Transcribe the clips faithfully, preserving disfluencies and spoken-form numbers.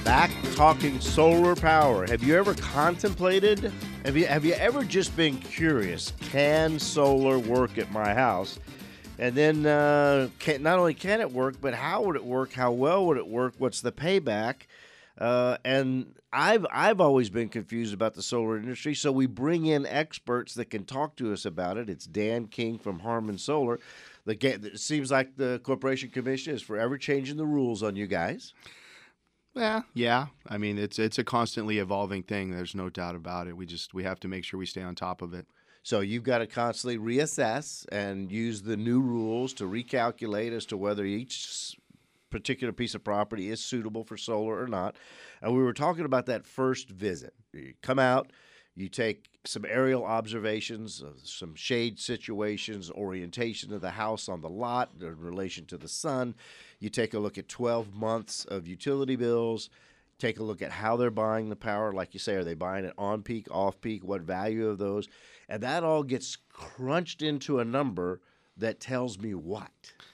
Back talking solar power. Have you ever contemplated, have you have you ever just been curious, can solar work at my house? And then uh, can, not only can it work, but how would it work? How well would it work? What's the payback? Uh, and I've I've always been confused about the solar industry, so we bring in experts that can talk to us about it. It's Dan King from Harmon Solar. The, it seems like the Corporation Commission is forever changing the rules on you guys. Yeah, yeah. I mean, it's it's a constantly evolving thing. There's no doubt about it. We just we have to make sure we stay on top of it. So you've got to constantly reassess and use the new rules to recalculate as to whether each particular piece of property is suitable for solar or not. And we were talking about that first visit. You come out, you take some aerial observations of some shade situations, orientation of the house on the lot in relation to the sun. You take a look at twelve months of utility bills. Take a look at how they're buying the power. Like you say, are they buying it on peak, off peak? What value of those? And that all gets crunched into a number that tells me what?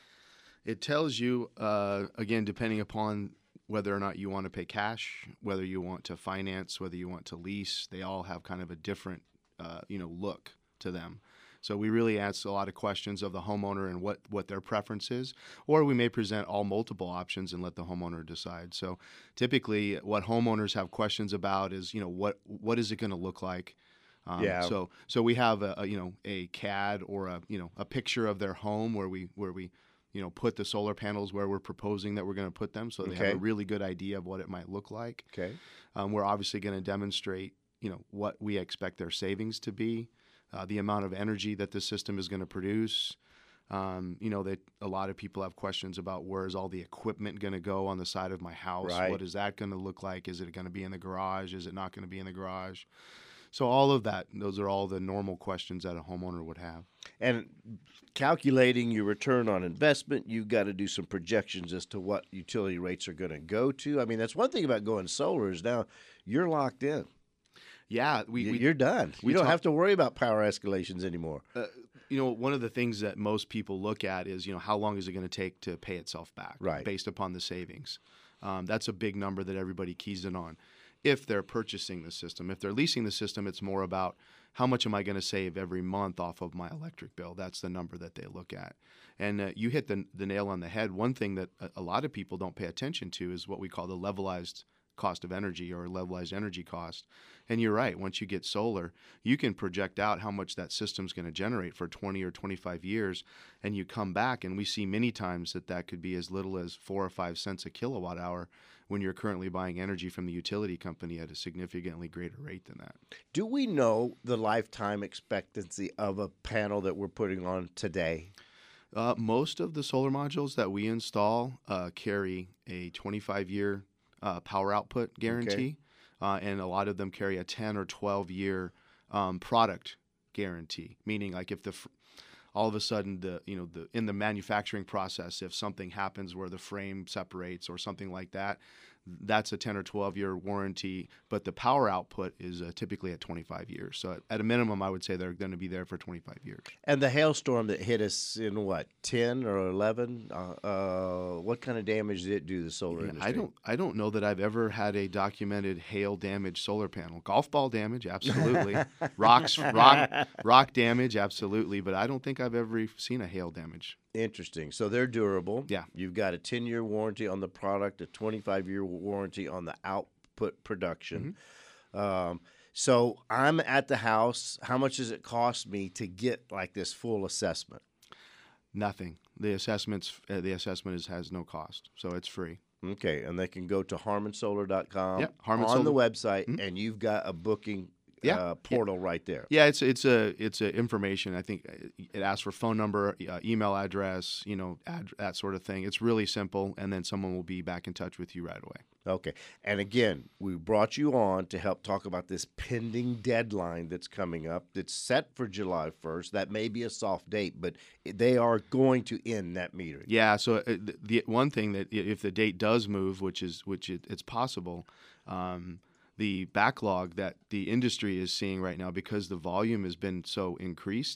It tells you, uh, again, depending upon whether or not you want to pay cash, whether you want to finance, whether you want to lease. They all have kind of a different, uh, you know, look to them. So we really ask a lot of questions of the homeowner and what, what their preference is, or we may present all multiple options and let the homeowner decide. So typically what homeowners have questions about is, you know, what what is it going to look like? Um, Yeah. So so we have a, a you know a C A D or a you know a picture of their home where we where we you know put the solar panels where we're proposing that we're going to put them, so they Okay. have a really good idea of what it might look like. Okay. Um, we're obviously going to demonstrate you know what we expect their savings to be. Uh, the amount of energy that the system is going to produce. Um, you know, that a lot of people have questions about where is all the equipment going to go on the side of my house? Right. What is that going to look like? Is it going to be in the garage? Is it not going to be in the garage? So all of that, those are all the normal questions that a homeowner would have. And calculating your return on investment, you've got to do some projections as to what utility rates are going to go to. I mean, that's one thing about going solar is now you're locked in. Yeah, we, we You're done. we You don't talk- have to worry about power escalations anymore. uh, you know, one of the things that most people look at is, you know, how long is it going to take to pay itself back, Right. based upon the savings. Um, that's a big number that everybody keys in on. If they're purchasing the system, if they're leasing the system, it's more about how much am I going to save every month off of my electric bill. That's the number that they look at. And uh, you hit the, the nail on the head. One thing that a, a lot of people don't pay attention to is what we call the levelized cost of energy or levelized energy cost. And you're right, once you get solar, you can project out how much that system's going to generate for twenty or twenty-five years, and you come back, and we see many times that that could be as little as four or five cents a kilowatt hour when you're currently buying energy from the utility company at a significantly greater rate than that. Do we know the lifetime expectancy of a panel that we're putting on today? Uh, most of the solar modules that we install uh, carry a twenty-five year uh, power output guarantee. Okay. Uh, and a lot of them carry a ten or twelve year um, product guarantee, meaning like if the fr- all of a sudden the you know the in the manufacturing process, if something happens where the frame separates or something like that, that's a ten or twelve year warranty. But the power output is uh, typically at twenty-five years. So at, at a minimum, I would say they're going to be there for twenty-five years. And the hailstorm that hit us in what, ten or eleven? Uh, uh, what kind of damage did it do to the solar Yeah, industry? I don't. I don't know that I've ever had a documented hail damage solar panel. Golf ball damage, absolutely. Rocks, rock, rock damage, absolutely. But I don't think I've ever seen a hail damage. Interesting. So they're durable. Yeah. You've got a ten year warranty on the product, a twenty-five year warranty on the output production. Mm-hmm. Um, so I'm at the house. How much does it cost me to get like this full assessment? Nothing. The assessments. Uh, the assessment is has no cost, so it's free. Okay, and they can go to harmon solar dot com Yep, Harmon on the Solar- website, Mhm. and you've got a booking Yeah, uh, portal right there. Yeah, it's it's a it's a information. I think it asks for phone number, uh, email address, you know, ad, that sort of thing. It's really simple, and then someone will be back in touch with you right away. Okay. And again, we brought you on to help talk about this pending deadline that's coming up. That's set for July first. That may be a soft date, but they are going to end that metering. Yeah. So uh, the, the one thing that i- if the date does move, which is which it, it's possible, um, the backlog that the industry is seeing right now because the volume has been so increased.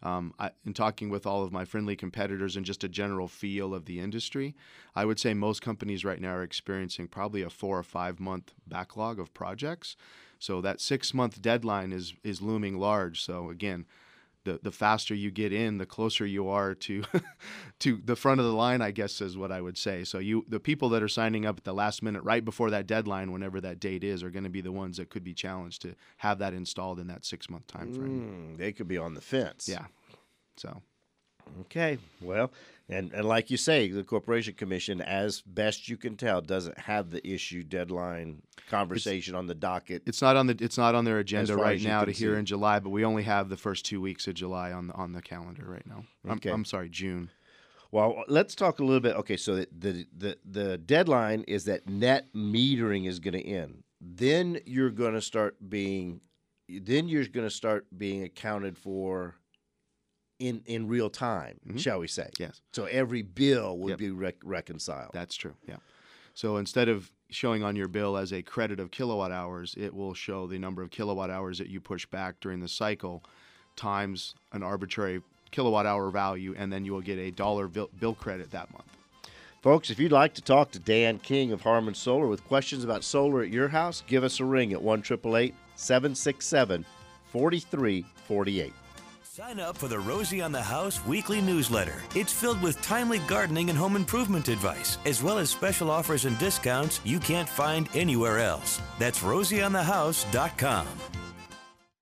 Um, I, in talking with all of my friendly competitors and just a general feel of the industry, I would say most companies right now are experiencing probably a four or five month backlog of projects. So that six month deadline is is looming large. So again, the the faster you get in, the closer you are to to the front of the line, I guess is what I would say. So you the people that are signing up at the last minute, right before that deadline, whenever that date is, are going to be the ones that could be challenged to have that installed in that six month time frame. Mm, they could be on the fence. Yeah. So. Okay. Well, and, and like you say, the Corporation Commission, as best you can tell, doesn't have the issue deadline conversation it's, on the docket. It's not on the it's not on their agenda right now to see. hear in July, but we only have the first two weeks of July on the, on the calendar right now. Okay. I'm, I'm sorry, June. Well, let's talk a little bit. Okay, so the the the, the deadline is that net metering is going to end. Then you're going to start being, then you're going to start being accounted for in in real time, mm-hmm. shall we say? Yes. So every bill would yep. be rec- reconciled. That's true. Yeah. So instead of showing on your bill as a credit of kilowatt hours, it will show the number of kilowatt hours that you push back during the cycle times an arbitrary kilowatt hour value, and then you will get a dollar bill, bill credit that month. Folks, if you'd like to talk to Dan King of Harmon Solar with questions about solar at your house, give us a ring at one eight eight eight, seven six seven, four three four eight. Sign up for the Rosie on the House weekly newsletter. It's filled with timely gardening and home improvement advice, as well as special offers and discounts you can't find anywhere else. That's rosie on the house dot com.